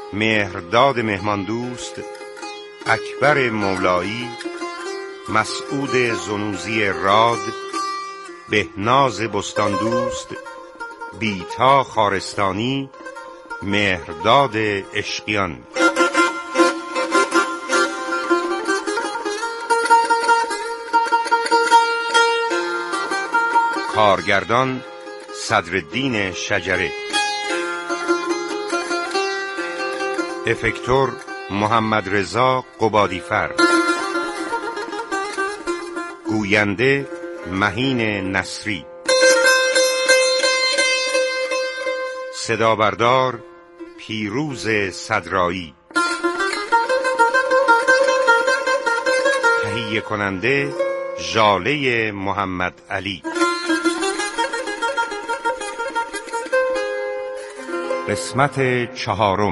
مهرداد مهماندوست، اکبر مولایی، مسعود زنوزی راد، بهناز بستاندوست، بیتا خارستانی، مهرداد عشقیان. کارگردان صدرالدین شجره. افکتور محمد رضا قبادیفر. گوینده مهین نصری. صدا بردار پیروز صدرایی. تهیه کننده ژاله محمد علی. قسمت چهارم.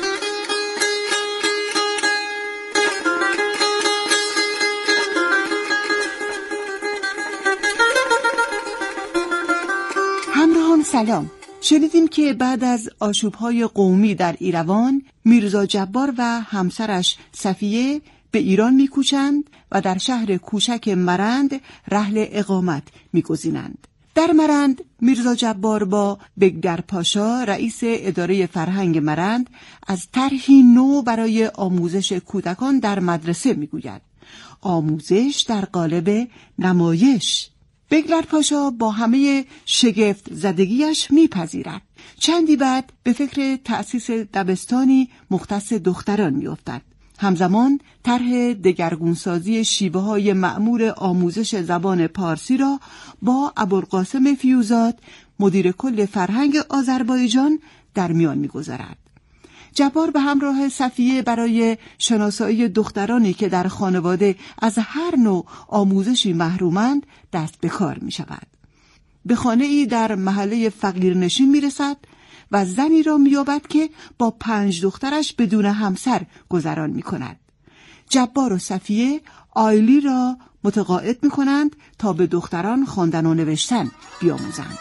همراهان سلام. شنیدیم که بعد از آشوب‌های قومی در ایروان، میرزا جبار و همسرش صفیه به ایران می‌کوچند و در شهر کوچک مرند رحل اقامت می‌گزینند. در مرند میرزا جبار با بگدر پاشا رئیس اداره فرهنگ مرند از طرحی نو برای آموزش کودکان در مدرسه میگوید. آموزش در قالب نمایش. بگدر پاشا با همه شگفت زدگیش میپذیرد. چندی بعد به فکر تأسیس دبستانی مختص دختران میافتد. همزمان طرح دگرگونسازی شیوه‌های مأمور آموزش زبان پارسی را با ابوالقاسم فیوزات، مدیر کل فرهنگ آذربایجان، در میان می‌گذارد. جبار به همراه صفیه برای شناسایی دخترانی که در خانواده از هر نوع آموزشی محرومند دست به کار می‌شود. به خانه‌ای در محله فقیرنشین می‌رسد و زنی را می‌یابد که با 5 دخترش بدون همسر گذران می‌کند. جبار و صفیه آیلی را متقاعد می‌کنند تا به دختران خواندن و نوشتن بیاموزند.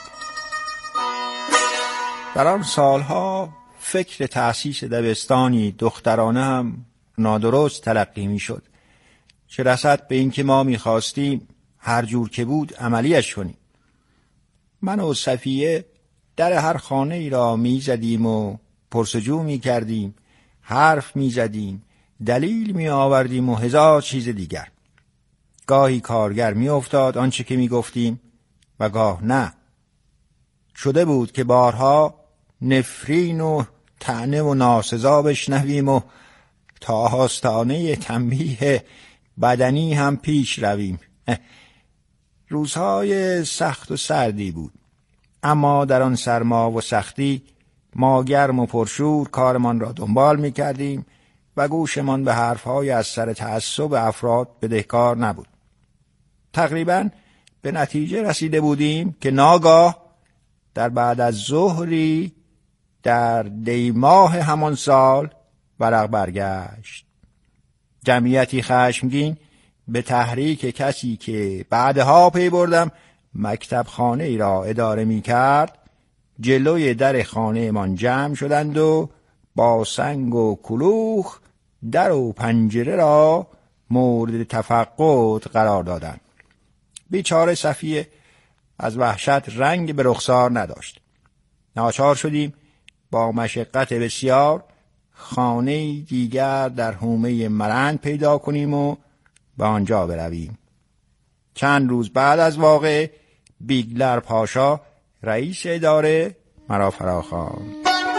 در آن سالها فکر تأسیس دبستانی دخترانه هم نادرست تلقی می‌شد. چه رسد به اینکه ما می‌خواستیم هر جور که بود عملیش کنیم. من و صفیه در هر خانه ای را می زدیم و پرسجو می کردیم، حرف می زدیم، دلیل می آوردیم و هزار چیز دیگر. گاهی کارگر می افتاد آنچه که می گفتیم و گاه نه. شده بود که بارها نفرین و طعنه و ناسزا بشنویم و تا آستانه تنبیه بدنی هم پیش رویم. روزهای سخت و سردی بود، اما در آن سرما و سختی ما گرم و پرشور کارمان را دنبال می کردیم و گوشمان به حرفهای از سر تعصب افراد بدهکار نبود. تقریباً به نتیجه رسیده بودیم که ناگاه در بعد از ظهری در دیماه همان سال ورق برگشت. جمعیتی خشمگین به تحریک کسی که بعدها پی بردم مکتب خانه ای را اداره می کرد، جلوی در خانه من جمع شدند و با سنگ و کلوخ در و پنجره را مورد تفقد قرار دادند. بیچاره صفیه از وحشت رنگ به رخسار نداشت. ناچار شدیم با مشقت بسیار خانه دیگر در حومه مرند پیدا کنیم و به آنجا برویم. چند روز بعد از واقعه بیگلر پاشا رئیس اداره مرا فراخواند.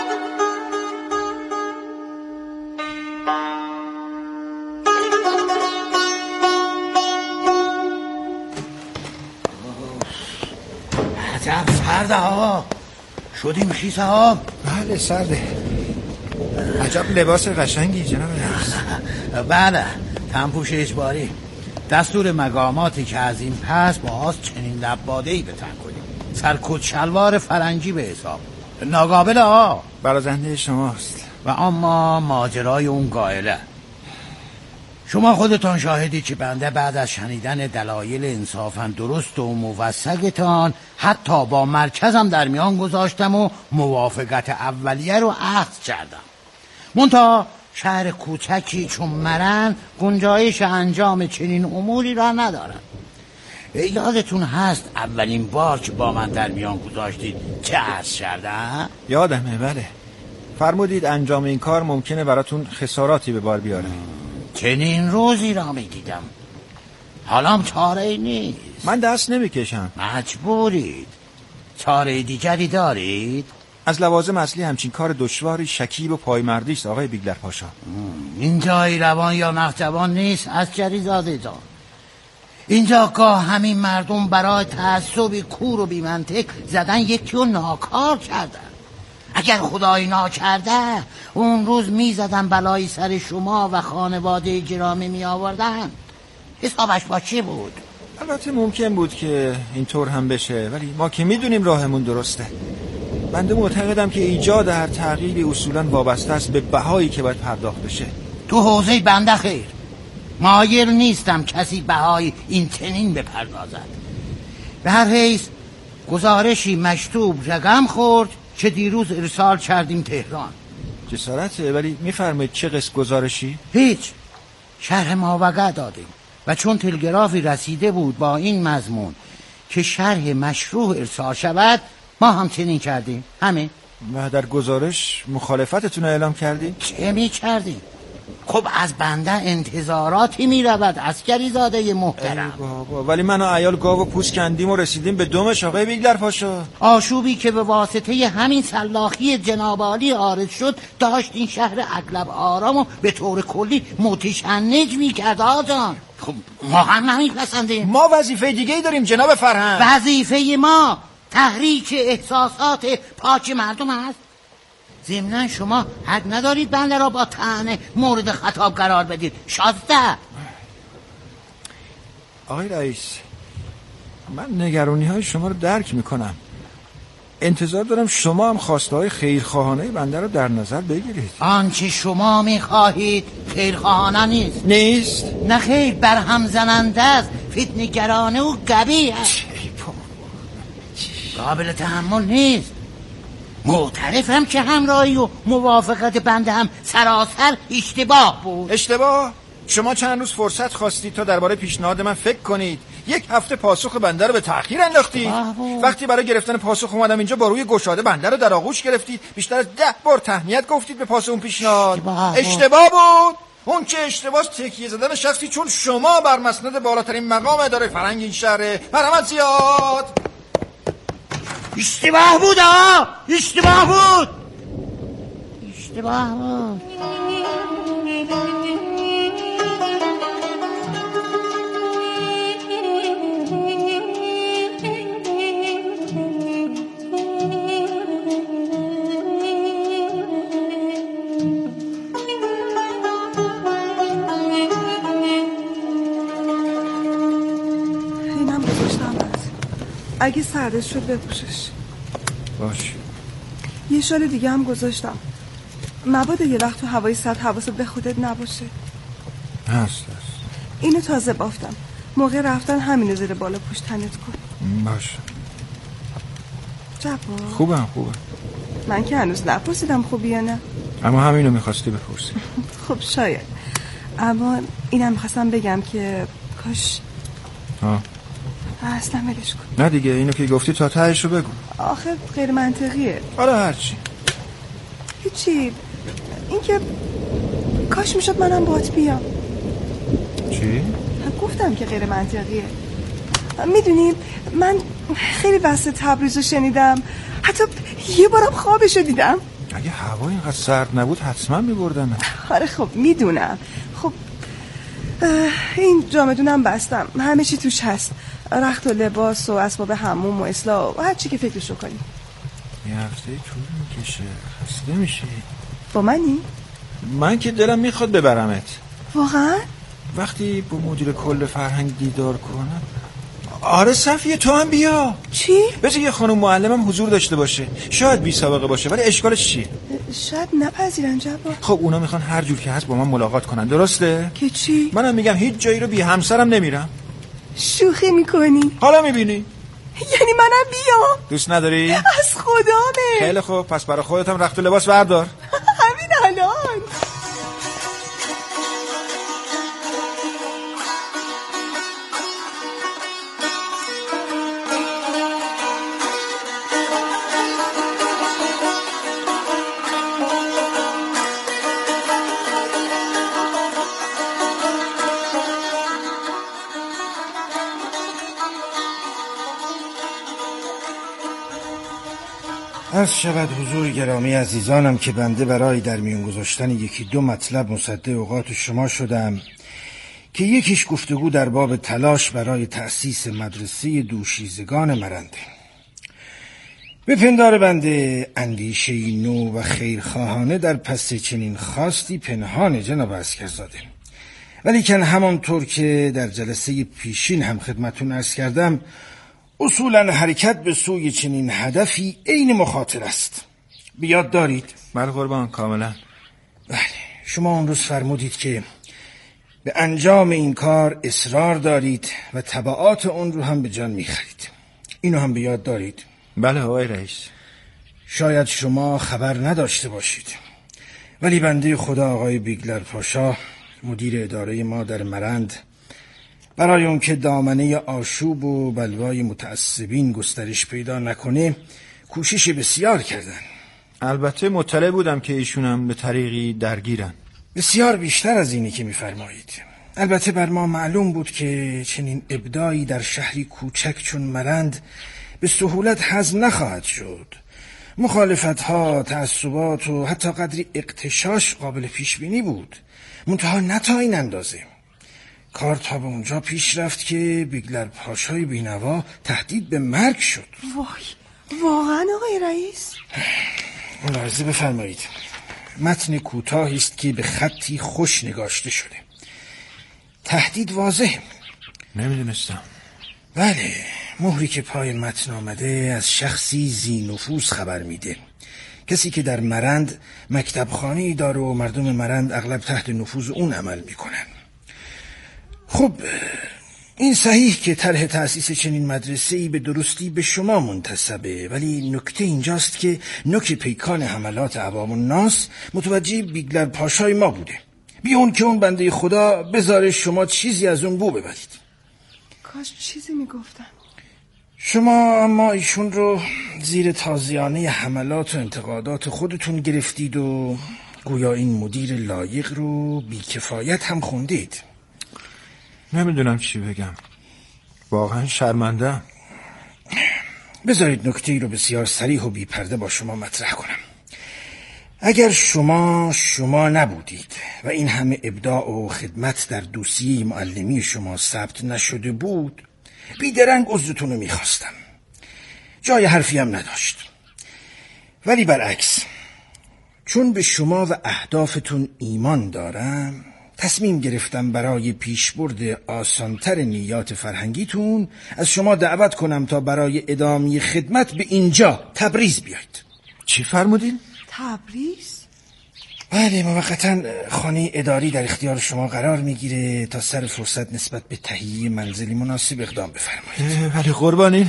عجب سرده ها. شدیم خیسه ها؟ بله سرده. عجب لباس قشنگی جناب رئیس. بله، تنپوش اجباری. دستور مقاماتی که از این پس باز چنین لباده‌ای به تن کنیم. سرکوت شلوار فرنگی به حساب. ناقابل ها. برازنده شماست. و اما ماجرای اون قائله. شما خودتان شاهدی که بنده بعد از شنیدن دلایل انصافاً درست و موثقتان حتی با مرکزم در میان گذاشتم و موافقت اولیه رو عقد کردم. منتها شهر کوچکی چون مرن گنجایش انجام چنین اموری را ندارن. یادتون هست اولین بار که با من در میان گذاشتید چه عرض کردم؟ یادمه، بله. فرمودید انجام این کار ممکنه براتون خساراتی به بار بیاره. چنین روزی را میدیدم. حالام چاره نیست. من دست نمیکشم. مجبورید. چاره دیگری دارید؟ از لوازم اصلی همچین کار دشواری شکیب و پایمردی است آقای بیگلر پاشا. اینجا ایروان یا نخجوان نیست عسکری زاده جان. اینجا گاه همین مردم برای تعصبی کور و بی‌منطق زدن یکی رو ناکار کردن. اگر خدای ناکرده اون روز میزدن بلایی سر شما و خانواده گرامی می آوردن. حسابش با چی بود؟ البته ممکن بود که اینطور هم بشه، ولی ما که میدونیم راهمون درسته. بنده معتقدم که ایجاد هر تغییری اصولاً وابسته است به بهایی که باید پرداخت بشه. تو حوزه بنده خیر، مایل نیستم کسی بهای این چنین بپردازد. به هر حیث گزارشی مشطوب رقم خورد که دیروز ارسال کردیم تهران. جسارته، ولی میفرمایید چه قسم گزارشی؟ هیچ، شرح ماوقع دادیم و چون تلگرافی رسیده بود با این مضمون که شرح مشروع ارسال شود ما هم چنین کردیم. همین. و در گزارش مخالفتتون اعلام کردید؟ چه می کردیم؟ خب از بنده انتظاراتی می رود عسکری زاده محترم. بابا، ولی من و عیال گاو و پوست کندیم و رسیدیم به دمش آقای بیگلر پاشا. آشوبی که به واسطه همین سلاخی جناب عالی عارض شد داشت این شهر اغلب آرامو به طور کلی متشنج می کرد آجان. خب ما هم نمیپسندیم. ما وظیفه دیگه ای داریم جناب فرهنگ. وظیفه ما تحریک احساسات پاک مردم است. ضمناً شما حق ندارید بنده را با طعنه مورد خطاب قرار بدید. 16. آقای رئیس، من نگرانی های شما رو درک میکنم. انتظار دارم شما هم خواسته های خیرخواهانه بنده رو در نظر بگیرید. آنچه شما میخواهید خیرخواهانه نیست. نه خیر، برهم زننده است، فتنه‌گرانه و قبیح است. قابل تحمل نیست. معترفم که همراهی و موافقت بنده هم سراسر اشتباه بود. اشتباه؟ شما چند روز فرصت خواستید تا درباره پیشنهاد من فکر کنید. 1 هفته پاسخ بنده رو به تأخیر انداختید. وقتی برای گرفتن پاسخ اومدم اینجا با روی گشاده بنده رو در آغوش گرفتید. بیشتر از 10 بار تهنیت گفتید به پاس اون پیشنهاد. اشتباه بود. اون که اشتباه تکیه زدن شخصی چون شما بر مسند بالاترین مقام اداره فرهنگ این شهره. مرحمت زیاد. اشتباه بود آه. اشتباه بود. اگه سردش شد بپوشش. باش. یه شال دیگه هم گذاشتم. مبادا یه وقت تو هوای سرد حواست به خودت نباشه. هست. اینو تازه بافتم. موقع رفتن همینو زیر بالا پشت تنت کن. باش. جبار. خوبه. من که هنوز نپرسیدم خوبی یا نه. اما همینو میخواستی بپرسی. خب شاید. اما اینم میخواستم بگم که کاش اصلا ولش کن. نه دیگه، اینو که گفتی تا تهشو بگو. آخه غیر منطقیه. حالا هرچی. هیچی. این که کاش میشد منم باهات بیام. چی؟ گفتم که غیر منطقیه. میدونی من خیلی واسه تبریزو شنیدم، حتی یه بارم خوابشو دیدم. اگه هوا اینقدر سرد نبود حتما میبردم. آره خب میدونم. خب این جامدونم بستم، همه چی توش هست، رخت و لباس و اسباب حموم و اصلاح و هر چی که فکرشو کنی. یه هفته طول میکشه، خسته میشی. با منی؟ من که دلم میخواد ببرمت. واقعا؟ وقتی با مدیر کل فرهنگ دیدار کنم. آره صفیه تو هم بیا. چی؟ بذار یه خانم معلمم حضور داشته باشه، شاید بی سابقه باشه ولی اشکالش چیه؟ شاید نپذیرن جبار. خب اونا میخوان هر جور که هست با من ملاقات کنن، درسته؟ که چی؟ منم میگم هیچ جایی رو بی همسرم نمیرم. شوخی میکنی؟ حالا میبینی؟ یعنی منم بیام؟ دوست نداری؟ از خدامه. خیلی خوب، پس برای خودت هم رخت و لباس بردار. همین الان. عرض شود حضور گرامی عزیزانم که بنده برای در میون گذاشتن یکی دو مطلب مصدق اوقات شما شدم که یکیش گفتگو در باب تلاش برای تأسیس مدرسه دوشیزگان مرنده. به پندار بنده اندیشه نو و خیرخواهانه در پس چنین خواستی پنهان جناب عسکرزاده، ولیکن همانطور که در جلسه پیشین هم خدمتون عرض کردم اصولا حرکت به سوی چنین هدفی عین مخاطر است. بیاد دارید؟ بله قربان، کاملا. بله، شما اون روز فرمودید که به انجام این کار اصرار دارید و تبعات اون رو هم به جان میخرید. اینو هم به یاد دارید؟ بله آقای رئیس. شاید شما خبر نداشته باشید، ولی بنده خدا آقای بیگلر پاشا مدیر اداره ما در مرند برای اون که دامنه آشوب و بلوای متعصبین گسترش پیدا نکنه کوشش بسیار کردن. البته مطلع بودم که ایشون هم به طریقی درگیرن. بسیار بیشتر از اینی که میفرمایید. البته بر ما معلوم بود که چنین ابداعی در شهری کوچک چون مرند به سهولت هضم نخواهد شد. مخالفت‌ها، تعصبات و حتی قدری اغتشاش قابل پیش بینی بود، منتها نه تا این اندازه. کار تا به اونجا پیش رفت که بیگلر پاشای بینوا تهدید به مرگ شد. وای، واقعا آقای رئیس؟ ملاحظه بفرمایید. متن کوتاهی است که به خطی خوش نگاشته شده. تهدید واضح. نمیدونستم. بله، مهری که پای متن آمده از شخصی ذی نفوذ خبر میده. کسی که در مرند مکتبخانه‌ای داره و مردم مرند اغلب تحت نفوذ اون عمل میکنن. خب این صحیح که طرح تأسیس چنین مدرسه‌ای به درستی به شما منتسبه، ولی نکته اینجاست که نوک پیکان حملات عوام الناس متوجه بیگلر پاشای ما بوده، بی اون که اون بنده خدا بذاره شما چیزی از اون بو ببرید. کاش چیزی میگفتن. شما اما ایشون رو زیر تازیانه حملات و انتقادات خودتون گرفتید و گویا این مدیر لایق رو بیکفایت هم خوندید. نمیدونم چی بگم، واقعا شرمنده‌ام. بذارید نکته‌ای رو بسیار صریح و بی‌پرده با شما مطرح کنم. اگر شما نبودید و این همه ابداع و خدمت در دوسیه معلمی شما ثبت نشده بود، بیدرنگ عذرتون رو میخواستم، جای حرفی هم نداشت. ولی برعکس، چون به شما و اهدافتون ایمان دارم، تصمیم گرفتم برای پیشبرد آسانتر نیات فرهنگیتون از شما دعوت کنم تا برای ادامه خدمت به اینجا تبریز بیایید. چی فرمودین؟ تبریز؟ بله، موقتا خانه اداری در اختیار شما قرار میگیره تا سر فرصت نسبت به تهیه منزلی مناسب اقدام بفرمایید. ولی قربانین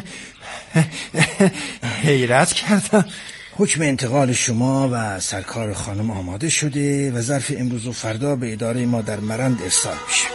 حیرت کردم. حکم انتقال شما و سرکار خانم آماده شده و ظرف امروز و فردا به اداره ما در مرند ارسال میشه.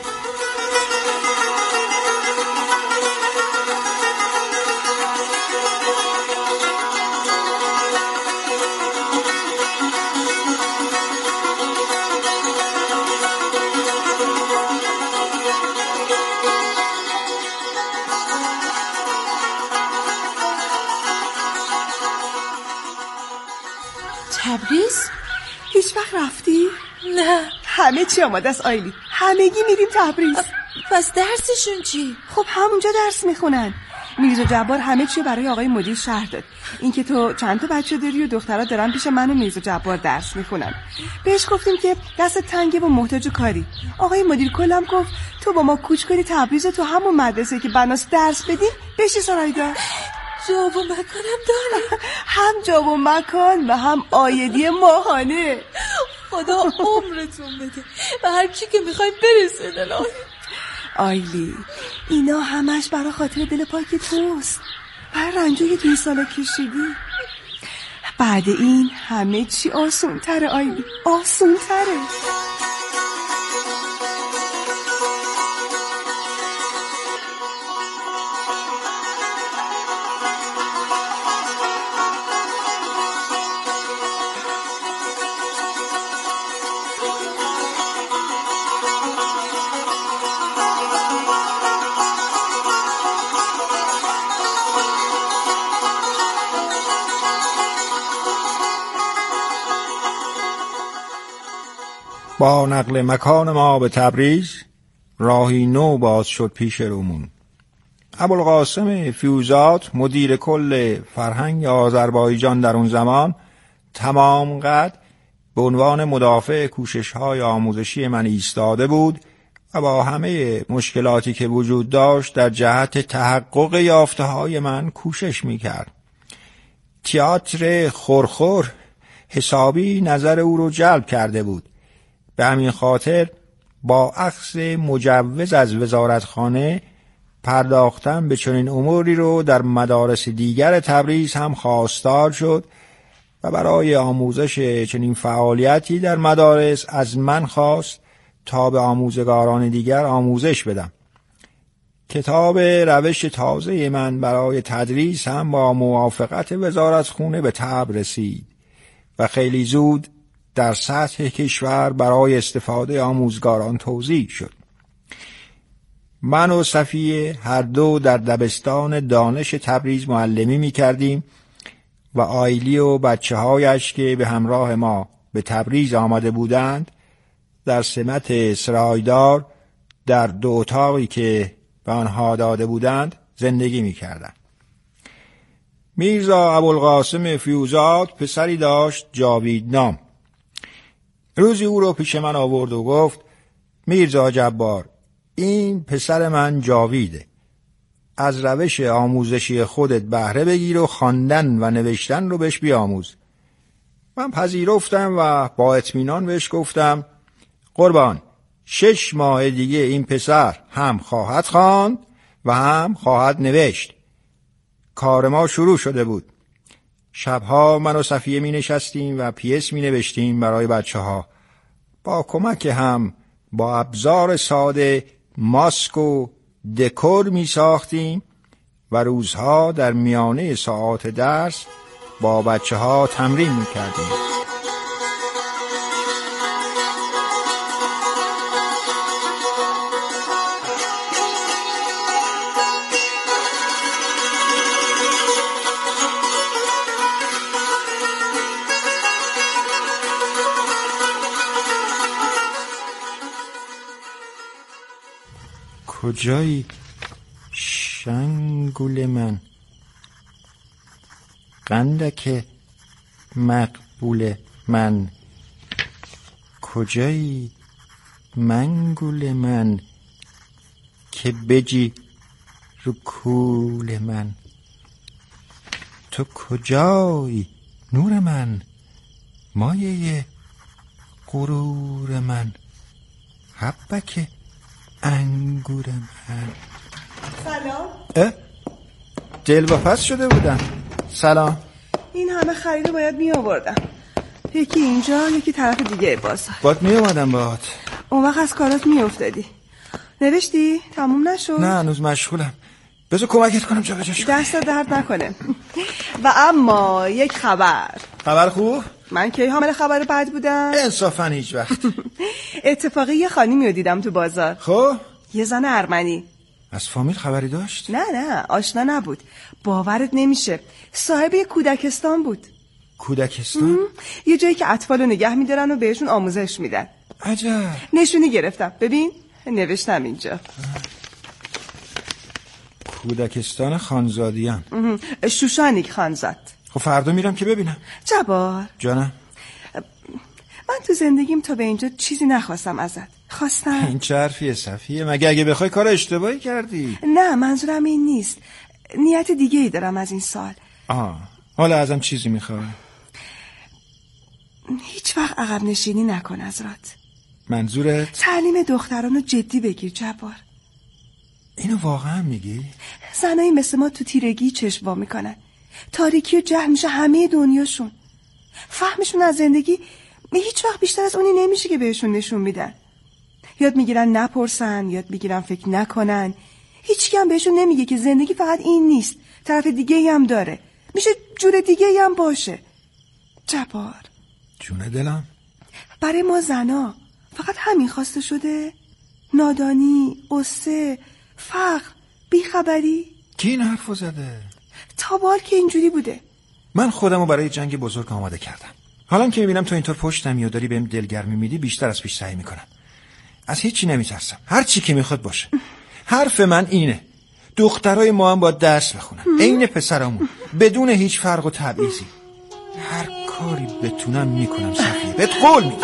تبریز؟ هیچ وقت رفتی؟ نه. همه چی آماده است آیلی، همگی میریم تبریز. پس درسشون چی؟ خب همونجا درس میخونن. میرزا جبار همه چی برای آقای مدیر شرح داد. اینکه تو چند تا بچه داری و دخترها دارن پیش من و میرزا جبار درس میخونن. بهش گفتیم که دست تنگه و محتاج کاری. آقای مدیر کلم گفت تو با ما کوچ کنی تبریز، تو همون مدرسه که بناس درس بدیم بشی سرایدار. جا و مکانم داره؟ هم جا و مکان و هم آیدی ماهانه. خدا عمرتون بده و هر چی که میخوایم برسه دلال. آیلی، اینا همش برای خاطر دل پاک توست، برای رنجوی 2 ساله کشیدی. بعد این همه چی آسون تره آیلی، آسون تره. با نقل مکان ما به تبریز راهی نو باز شد پیش رومون. ابوالقاسم فیوزات مدیر کل فرهنگ آذربایجان در اون زمان تمام قد به عنوان مدافع کوشش‌های آموزشی من ایستاده بود و با همه مشکلاتی که وجود داشت در جهت تحقق یافته‌های من کوشش می‌کرد. تئاتر خورخور حسابی نظر او رو جلب کرده بود. به همین خاطر با اخذ مجوز از وزارتخانه پرداختن به چنین اموری رو در مدارس دیگر تبریز هم خواستار شد و برای آموزش چنین فعالیتی در مدارس از من خواست تا به آموزگاران دیگر آموزش بدم. کتاب روش تازه من برای تدریس هم با موافقت وزارتخانه به طبع رسید و خیلی زود در سطح کشور برای استفاده آموزگاران توزیع شد. من و صفیه هر دو در دبستان دانش تبریز معلمی می کردیم و آیلی و بچه هایش که به همراه ما به تبریز آمده بودند در سمت سرایدار در 2 اتاقی که به آنها داده بودند زندگی می کردند. میرزا ابوالقاسم فیوزات پسری داشت جاوید نام. روزی او رو پیش من آورد و گفت میرزا جبار، این پسر من جاویده. از روش آموزشی خودت بهره بگیر و خواندن و نوشتن رو بهش بیاموز. من پذیرفتم و با اطمینان بهش گفتم قربان 6 ماه دیگه این پسر هم خواهد خواند و هم خواهد نوشت. کار ما شروع شده بود. شبها من و صفیه می نشستیم و پیس می نوشتیم برای بچه ها. با کمک هم با ابزار ساده ماسک و دکور می ساختیم و روزها در میانه ساعات درس با بچه ها تمرین می کردیم. کجایی شنگول من، قندک مقبول من، کجایی منگول من که بجی رو کول من. تو کجایی نور من، مایه غرور من، حبک انگور من. سلام. دلواپس شده بودم. سلام. این همه خریدو باید می آوردم، یکی اینجا یکی طرف دیگه بازار. باید می اومدم باهات. اون وقت از کارات می افتادی. نوشتی؟ تموم نشد؟ نه هنوز مشغولم. بذار کمکت کنم جا بجاش کنم. دست درد نکنه. و اما یک خبر خوب؟ من کی حامل خبر بد بودم؟ انصافا هیچ وقت. اتفاقی یه خانمی رو دیدم تو بازار. خب یه زن ارمنی. از فامیل خبری داشت؟ نه آشنا نبود. باورت نمیشه صاحب یه کودکستان بود. کودکستان؟ یه جایی که اطفالو نگه میدارن و بهشون آموزش میدن. عجب. نشونی گرفتم، ببین نوشتم اینجا. کودکستان خانزادیان. شوشانیک خانزاد. خب فردا میرم که ببینم. جبار جانم. من تو زندگیم تا به اینجا چیزی نخواستم ازت. خواستم این چه حرفیه صفیه؟ مگه اگه بخوای کار اشتباهی کردی؟ نه منظورم این نیست، نیت دیگه ای دارم از این سال. حالا ازم چیزی میخوای؟ هیچ وقت عقب نشینی نکن ازرات. منظورت؟ تعلیم دخترانو جدی بگیر جبار. اینو واقعا میگی؟ زنایی مثل ما تو تیرگی چشم وا میکنن، تاریکی و جهل میشه همه دنیاشون. فهمشون از زندگی هیچ وقت بیشتر از اونی نمیشه که بهشون نشون میدن. یاد میگیرن نپرسن، یاد میگیرن فکر نکنن. هیچ کم بهشون نمیگه که زندگی فقط این نیست، طرف دیگه هم داره، میشه جور دیگه هم باشه. جبار جون دلم، برای ما زنا فقط همین خواسته شده؟ نادانی، قصه، فقر، بیخبری؟ کی این حرفو زده؟ تا بال که اینجوری بوده. من خودمو برای جنگ بزرگ آماده کردم. حالا که میبینم تو اینطور پشتمی و داری بهم دلگرمی میدی بیشتر از پیش سعی میکنم. از هیچی نمیترسم، هر چی که میخواد باشه. حرف من اینه دخترای ما هم باید درس بخونن عین پسرامون، بدون هیچ فرق و تبعیضی. هر کاری بتونم میکنم صفیه، بهت قول میدم.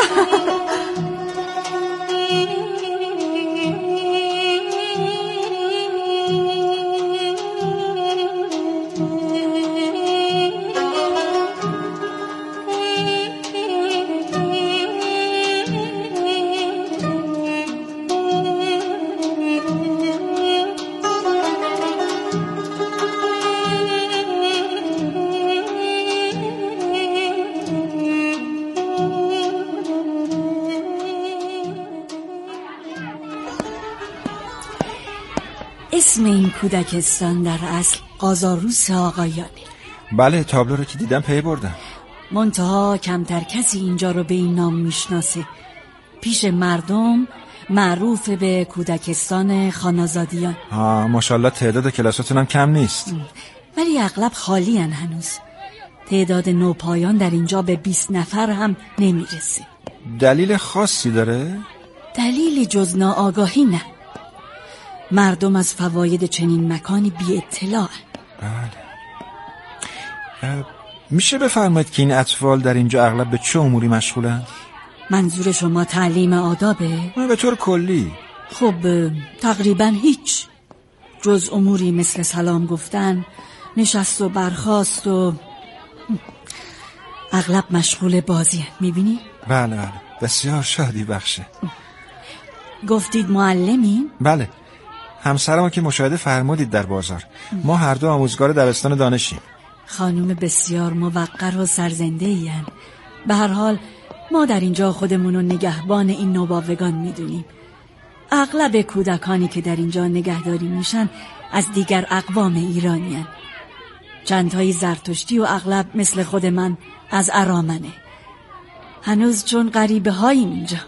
اسم این کودکستان در اصل قازاروس آقایانه. بله، تابلو رو که دیدم پی بردم. منتها کمتر کسی اینجا رو به این نام میشناسه. پیش مردم معروف به کودکستان خانازادیان. ماشاءالله تعداد کلاساتون هم کم نیست. ولی اغلب خالی هن هنوز. تعداد نوپایان در اینجا به 20 نفر هم نمیرسه. دلیل خاصی داره؟ دلیلی جز ناآگاهی نه. مردم از فواید چنین مکانی بی اطلاع. بله. میشه بفرمایید که این اطفال در اینجا اغلب به چه اموری مشغولن؟ منظور شما تعلیم آدابه؟ به طور کلی. خب تقریبا هیچ، جز اموری مثل سلام گفتن، نشست و برخاست و اغلب مشغول بازی هن. میبینی؟ بله بسیار شادی بخشه. گفتید معلمین؟ بله، همسرم که مشاهده فرمودید در بازار. ما هر دو آموزگار دبستان دانشیم. خانم بسیار موقر و سرزنده این. به هر حال ما در اینجا خودمونو نگهبان این نوباوگان میدونیم. اغلب کودکانی که در اینجا نگهداری میشن از دیگر اقوام ایرانی هن. چندتایی زرتشتی و اغلب مثل خود من از ارامنه. هنوز چون غریبه هاییم اینجا.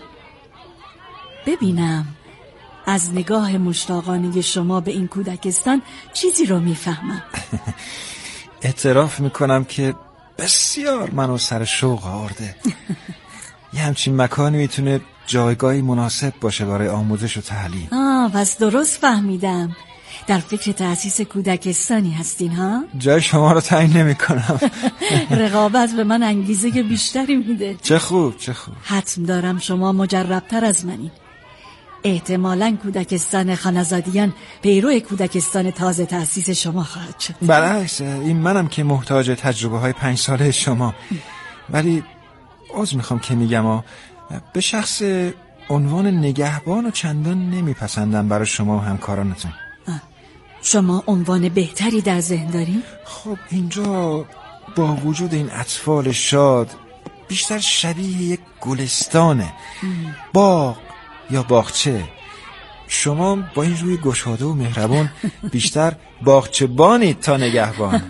ببینم از نگاه مشتاقانه شما به این کودکستان چیزی رو میفهمم. اعتراف میکنم که بسیار منو سر شوق آورده. یه همچین مکانی میتونه جایگاهی مناسب باشه برای آموزش و تعلیم. پس درست فهمیدم. در فکر تأسیس کودکستانی هستین ها؟ جای شما رو تعیین نمیکنم. رقابت به من انگیزه بیشتری میده. چه خوب. حتم دارم شما مجربتر از منین. احتمالاً کودکستان خانزادیان پیرو کودکستان تازه تأسیس شما خواهد شد. برعکس، این منم که محتاج تجربه های 5 ساله شما. ولی عذر میخوام که میگم به شخص عنوان نگهبان و چندان نمیپسندم برای شما و همکارانتون. شما عنوان بهتری در ذهن دارین؟ خب اینجا با وجود این اطفال شاد بیشتر شبیه یک گلستانه، باغ یا باغچه. شما با این روی گشاده و مهربان بیشتر باغچه‌بانید تا نگهبان.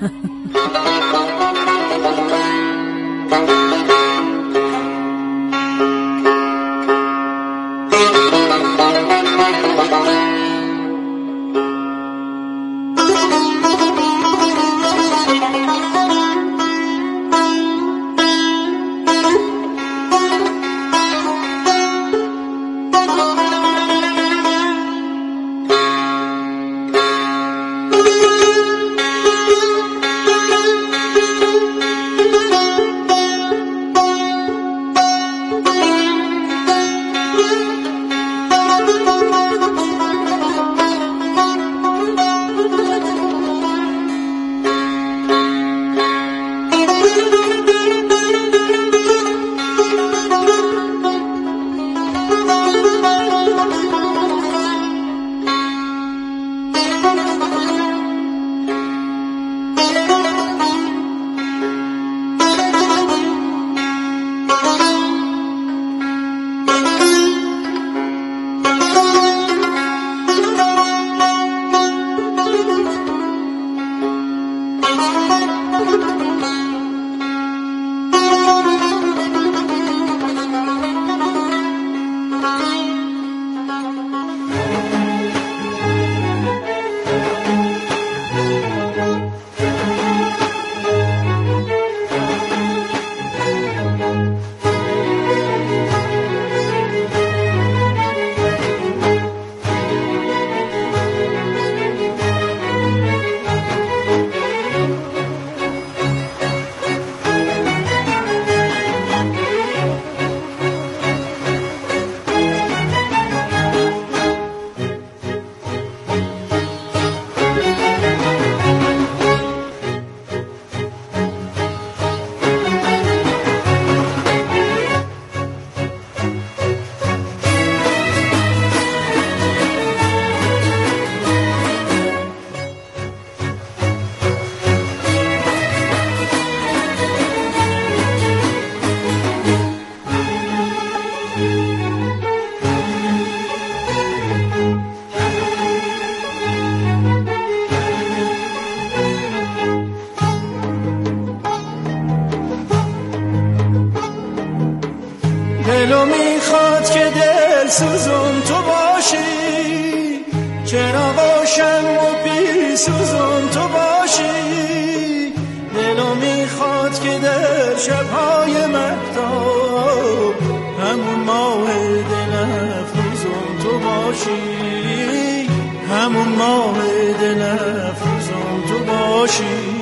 میخواد که دل سوزون تو باشی، چراغاشم و بی سوزون تو باشی. دلو میخواد که در شبهای مهتاب همون ماه دل افروزون تو باشی، همون ماه دل افروزون تو باشی.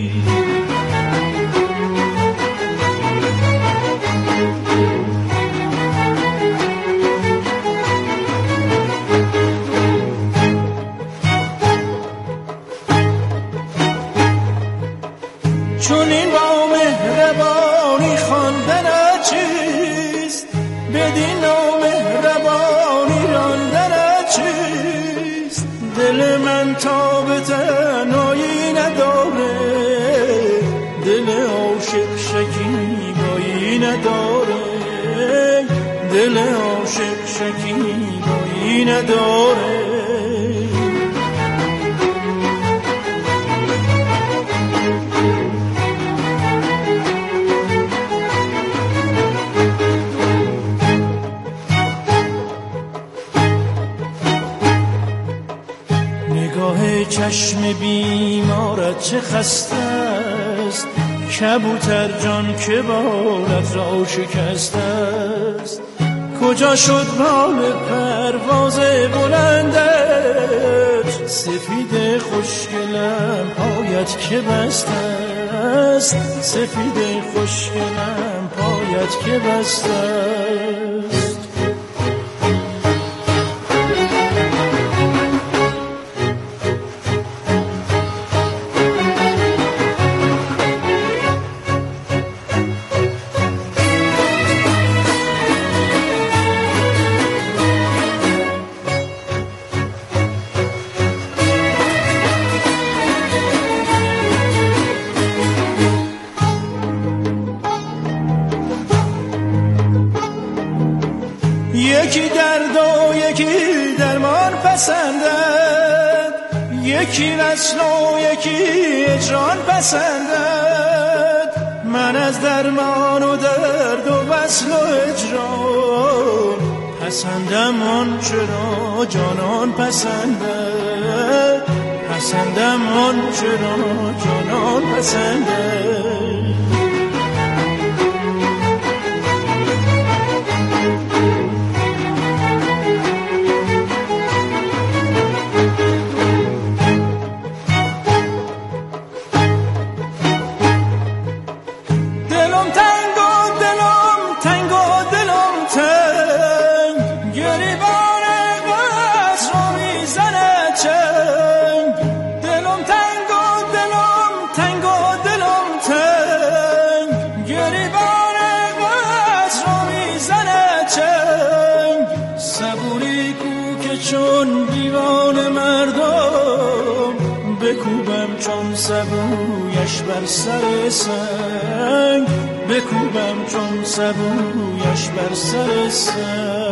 چون این با مهربانی خواندن چیست، بدین نامهربانی راندن چیست. دل من تا به تنهایی نداره، دل عاشق شکیبایی نداره، دل عاشق شکیبایی نداره. چشم بیمارت چه خسته است، کبوتر جان که بالت را شکسته است. کجا شد بال پرواز بلندت، سفید خوشگلم پایت که بسته است، سفید خوشگلم پایت که بسته است. یکی درد و یکی درمان پسندد، یکی وصل و یکی هجران پسندد. من از درمان و درد و وصل و هجران پسندم آنچه را جانان پسندد، پسندم آنچه را جانان پسندد. چون دیوان مردم بکوبم چون سبویش بر سر سنگ، بکوبم چون سبویش بر سر سنگ.